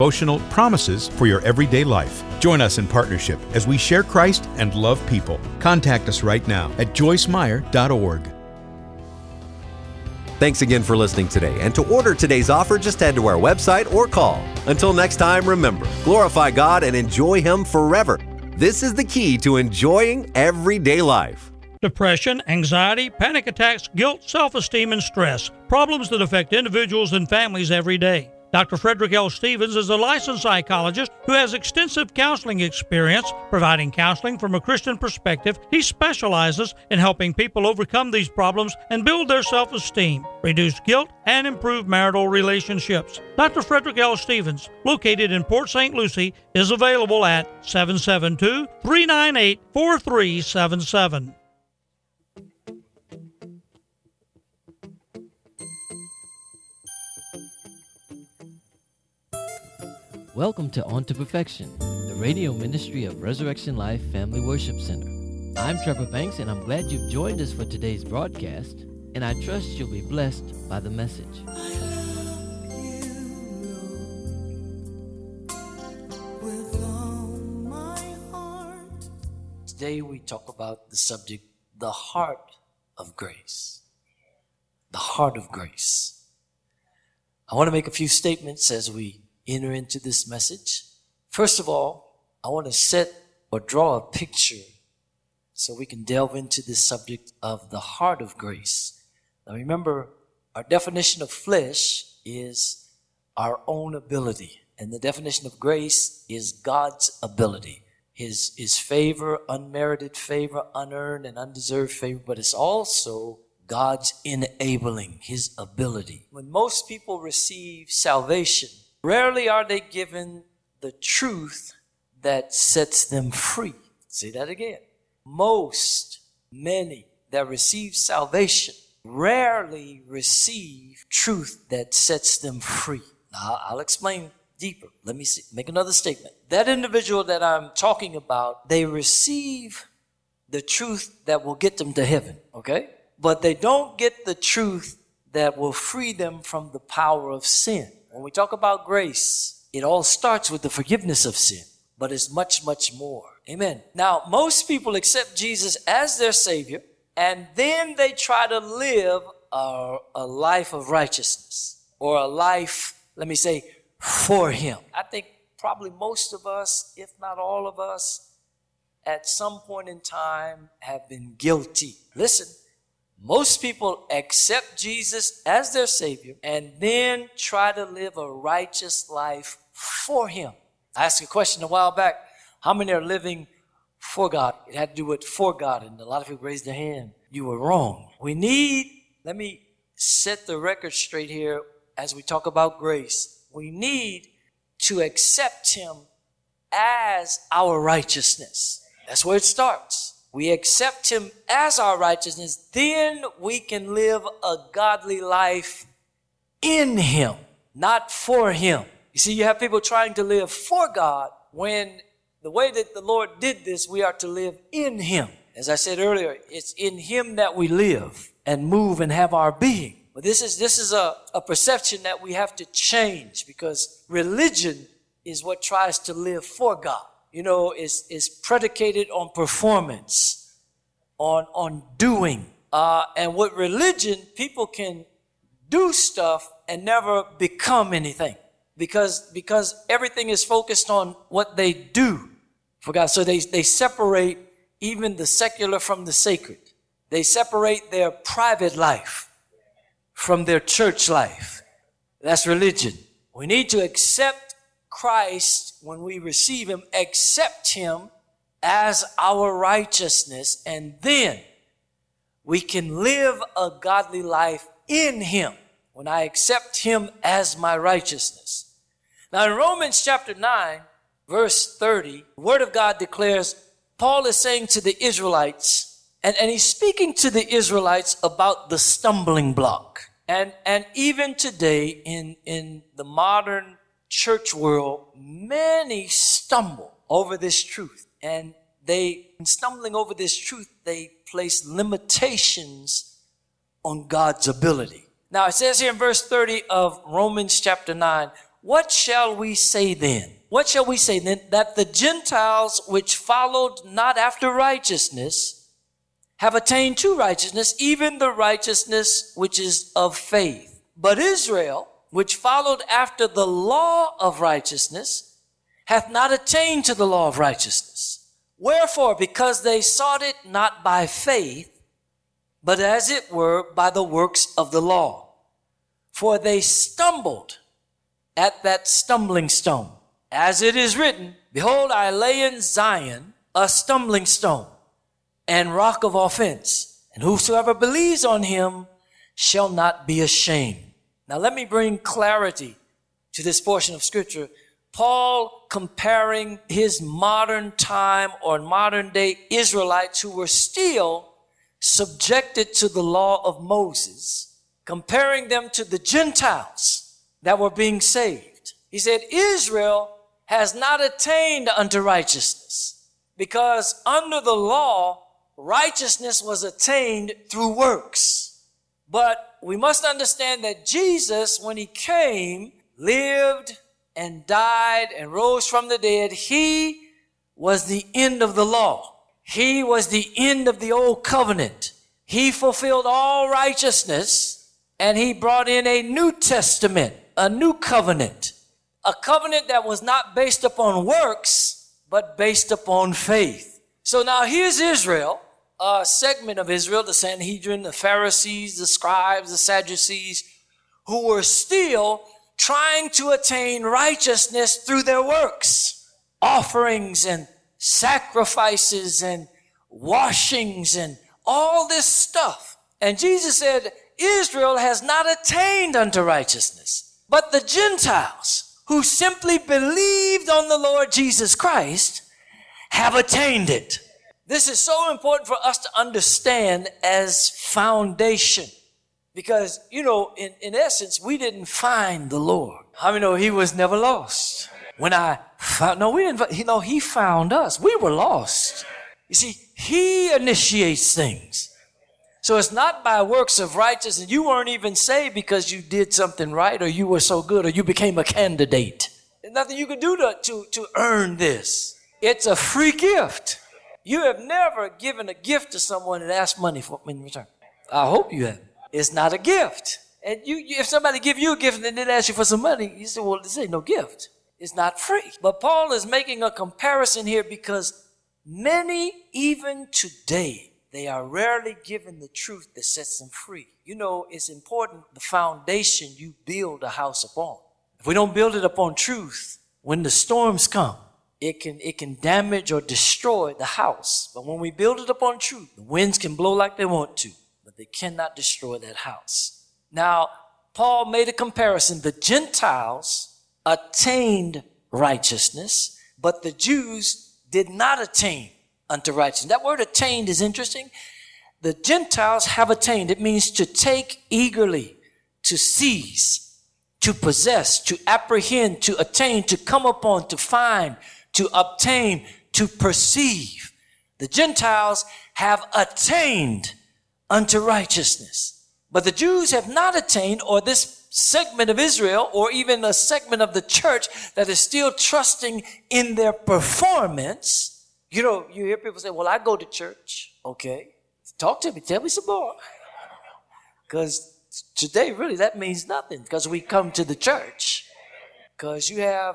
Devotional promises for your everyday life. Join us in partnership as we share Christ and love people. Contact us right now at joycemeyer.org. Thanks again for listening today. And to order today's offer, just head to our website or call. Until next time, remember, glorify God and enjoy Him forever. This is the key to enjoying everyday life. Depression, anxiety, panic attacks, guilt, self-esteem, and stress. Problems that affect individuals and families every day. Dr. Frederick L. Stevens is a licensed psychologist who has extensive counseling experience providing counseling from a Christian perspective. He specializes in helping people overcome these problems and build their self-esteem, reduce guilt, and improve marital relationships. Dr. Frederick L. Stevens, located in Port St. Lucie, is available at 772-398-4377. Welcome to On to Perfection, the radio ministry of Resurrection Life Family Worship Center. I'm Trevor Banks, and I'm glad you've joined us for today's broadcast, and I trust you'll be blessed by the message. Today we talk about the subject, the heart of grace. The heart of grace. I want to make a few statements as we enter into this message. First of all, I want to set or draw a picture so we can delve into this subject of the heart of grace. Now remember, our definition of flesh is our own ability, and the definition of grace is God's ability. His favor, unmerited favor, unearned and undeserved favor, but it's also God's enabling, His ability. When most people receive salvation, rarely are they given the truth that sets them free. Say that again. Many that receive salvation rarely receive truth that sets them free. Now, I'll explain deeper. Let me make another statement. That individual that I'm talking about, they receive the truth that will get them to heaven, okay? But they don't get the truth that will free them from the power of sin. When we talk about grace, it all starts with the forgiveness of sin, but it's much, much more. Amen. Now, most people accept Jesus as their Savior, and then they try to live a life of righteousness, or a life, let me say, for Him. I think probably most of us, if not all of us, at some point in time have been guilty. Listen. Most people accept Jesus as their Savior and then try to live a righteous life for Him. I asked a question a while back, how many are living for God? It had to do with for God, and a lot of people raised their hand. You were wrong. Let me set the record straight here as we talk about grace. We need to accept Him as our righteousness. That's where it starts. We accept Him as our righteousness, then we can live a godly life in Him, not for Him. You see, you have people trying to live for God when the way that the Lord did this, we are to live in Him. As I said earlier, it's in Him that we live and move and have our being. But this is a perception that we have to change, because religion is what tries to live for God. You know, is predicated on performance, on doing. And with religion, people can do stuff and never become anything, because everything is focused on what they do for God. So they separate even the secular from the sacred. They separate their private life from their church life. That's religion. We need to accept Christ when we receive Him, accept Him as our righteousness, and then we can live a godly life in Him when I accept Him as my righteousness. Now in Romans chapter 9, verse 30, the Word of God declares, Paul is saying to the Israelites, and he's speaking to the Israelites about the stumbling block. And even today in the modern church world, many stumble over this truth. And in stumbling over this truth, they place limitations on God's ability. Now it says here in verse 30 of Romans chapter 9, what shall we say then? What shall we say then? That the Gentiles which followed not after righteousness have attained to righteousness, even the righteousness which is of faith. But Israel, which followed after the law of righteousness, hath not attained to the law of righteousness. Wherefore, because they sought it not by faith, but as it were by the works of the law. For they stumbled at that stumbling stone. As it is written, behold, I lay in Zion a stumbling stone and rock of offense, and whosoever believes on him shall not be ashamed. Now let me bring clarity to this portion of scripture. Paul comparing his modern time or modern day Israelites who were still subjected to the law of Moses, comparing them to the Gentiles that were being saved. He said, Israel has not attained unto righteousness, because under the law, righteousness was attained through works. But we must understand that Jesus, when he came, lived and died and rose from the dead, he was the end of the law. He was the end of the old covenant. He fulfilled all righteousness, and he brought in a New Testament, a new covenant, a covenant that was not based upon works, but based upon faith. So now here's Israel, a segment of Israel, the Sanhedrin, the Pharisees, the scribes, the Sadducees, who were still trying to attain righteousness through their works, offerings and sacrifices and washings and all this stuff. And Jesus said, Israel has not attained unto righteousness, but the Gentiles who simply believed on the Lord Jesus Christ have attained it. This is so important for us to understand as foundation, because, in essence, we didn't find the Lord. How many know he was never lost? When I found, no, we didn't, he found us. We were lost. You see, he initiates things. So it's not by works of righteousness. You weren't even saved because you did something right, or you were so good, or you became a candidate. There's nothing you can do to earn this. It's a free gift. You have never given a gift to someone and asked money for in return. I hope you have. It's not a gift. And if somebody give you a gift and then they ask you for some money, you say, well, this ain't no gift. It's not free. But Paul is making a comparison here because many, even today, they are rarely given the truth that sets them free. It's important the foundation you build a house upon. If we don't build it upon truth, when the storms come, it can damage or destroy the house. But when we build it upon truth, the winds can blow like they want to, but they cannot destroy that house. Now, Paul made a comparison. The Gentiles attained righteousness, but the Jews did not attain unto righteousness. That word attained is interesting. The Gentiles have attained. It means to take eagerly, to seize, to possess, to apprehend, to attain, to come upon, to find, to obtain, to perceive. The Gentiles have attained unto righteousness. But the Jews have not attained, or this segment of Israel, or even a segment of the church that is still trusting in their performance. You hear people say, well, I go to church. Okay. Talk to me. Tell me some more. Because today, really, that means nothing, because we come to the church. Because you have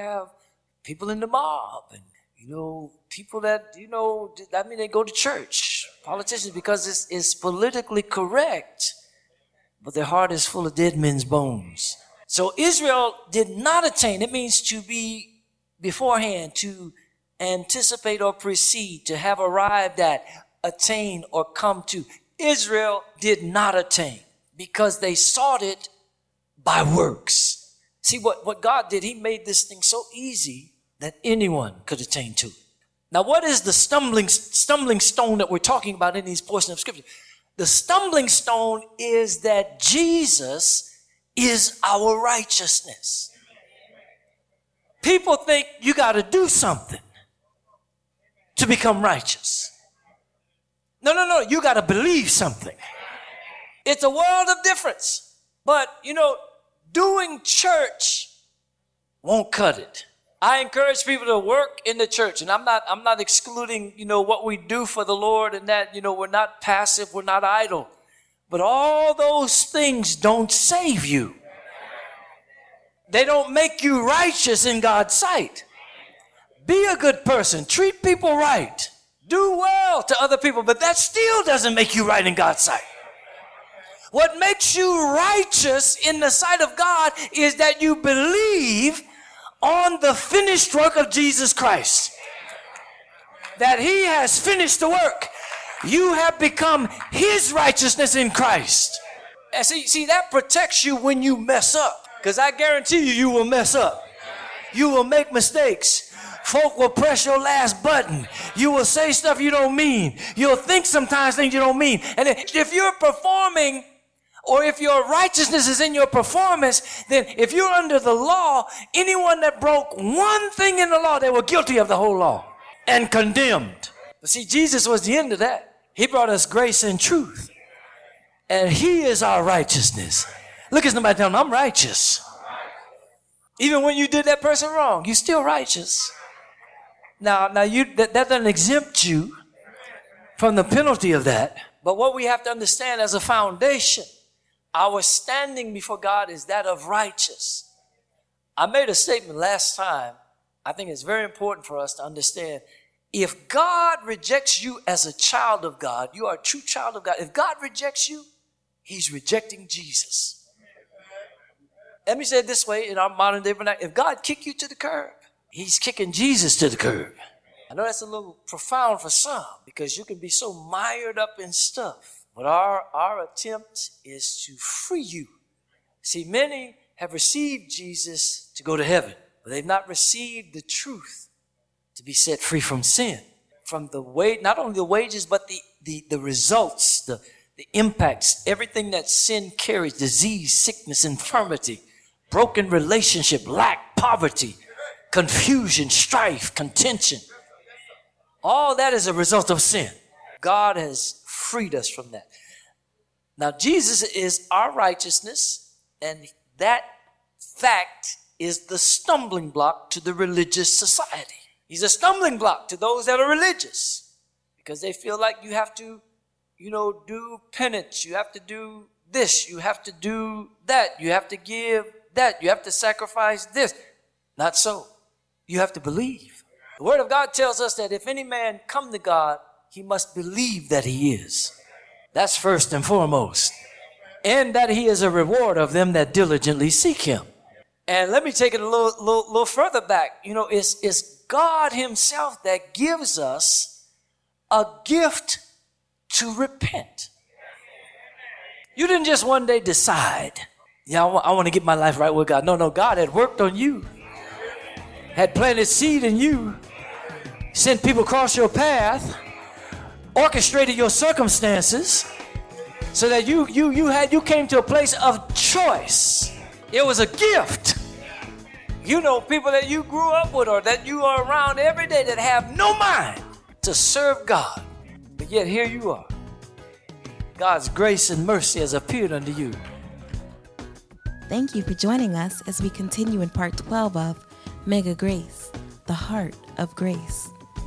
people in the mob and, people that, they go to church. Politicians, because it's politically correct, but their heart is full of dead men's bones. So Israel did not attain. It means to be beforehand, to anticipate or precede, to have arrived at, attain, or come to. Israel did not attain because they sought it by works. See, what God did, he made this thing so easy that anyone could attain to it. Now, what is the stumbling stone that we're talking about in these portions of Scripture? The stumbling stone is that Jesus is our righteousness. People think you got to do something to become righteous. No. You got to believe something. It's a world of difference. But, doing church won't cut it. I encourage people to work in the church, and I'm not excluding, what we do for the Lord and that, we're not passive, we're not idle. But all those things don't save you. They don't make you righteous in God's sight. Be a good person, treat people right, do well to other people, but that still doesn't make you right in God's sight. What makes you righteous in the sight of God is that you believe on the finished work of Jesus Christ. That he has finished the work. You have become his righteousness in Christ. And see, that protects you when you mess up. Because I guarantee you will mess up. You will make mistakes. Folk will press your last button. You will say stuff you don't mean. You'll think sometimes things you don't mean. And if you're performing, or if your righteousness is in your performance, then if you're under the law, anyone that broke one thing in the law, they were guilty of the whole law and condemned. But see, Jesus was the end of that. He brought us grace and truth. And he is our righteousness. Look at somebody, tell them, I'm righteous. Even when you did that person wrong, you're still righteous. Now that doesn't exempt you from the penalty of that. But what we have to understand as a foundation, our standing before God is that of righteous. I made a statement last time. I think it's very important for us to understand. If God rejects you as a child of God, you are a true child of God. If God rejects you, he's rejecting Jesus. Let me say it this way in our modern day vernacular. If God kicked you to the curb, he's kicking Jesus to the curb. I know that's a little profound for some because you can be so mired up in stuff. But our attempt is to free you. See, many have received Jesus to go to heaven, but they've not received the truth to be set free from sin. From not only the wages, but the results, the impacts, everything that sin carries, disease, sickness, infirmity, broken relationship, lack, poverty, confusion, strife, contention. All that is a result of sin. God has freed us from that. Now, Jesus is our righteousness, and that fact is the stumbling block to the religious society. He's a stumbling block to those that are religious because they feel like you have to, do penance. You have to do this. You have to do that. You have to give that. You have to sacrifice this. Not so. You have to believe. The Word of God tells us that if any man come to God, he must believe that he is. That's first and foremost. And that he is a reward of them that diligently seek him. And let me take it a little further back. It's God himself that gives us a gift to repent. You didn't just one day decide, I want to get my life right with God. No, God had worked on you. Had planted seed in you. Sent people across your path. Orchestrated your circumstances so that you came to a place of choice. It was a gift. People that you grew up with or that you are around every day that have no mind to serve God. But yet here you are. God's grace and mercy has appeared unto you. Thank you for joining us as we continue in part 12 of Mega Grace, the Heart of Grace.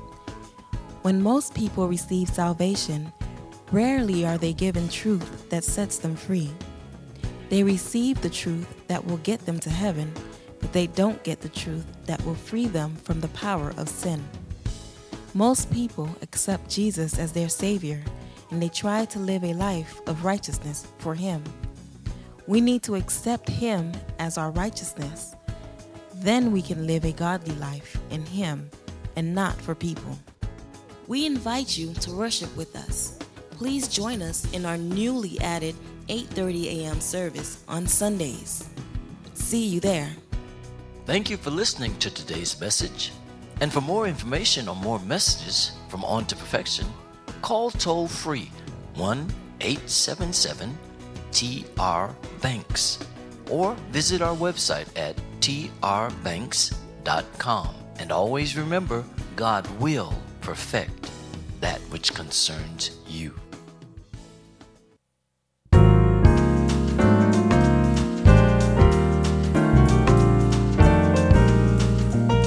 When most people receive salvation, rarely are they given truth that sets them free. They receive the truth that will get them to heaven, but they don't get the truth that will free them from the power of sin. Most people accept Jesus as their Savior, and they try to live a life of righteousness for Him. We need to accept Him as our righteousness. Then we can live a godly life in Him and not for people. We invite you to worship with us. Please join us in our newly added 8:30 a.m. service on Sundays. See you there. Thank you for listening to today's message. And for more information or more messages from On to Perfection, call toll-free 1-877-TR-BANKS or visit our website at trbanks.com. And always remember, God will perfect that which concerns you.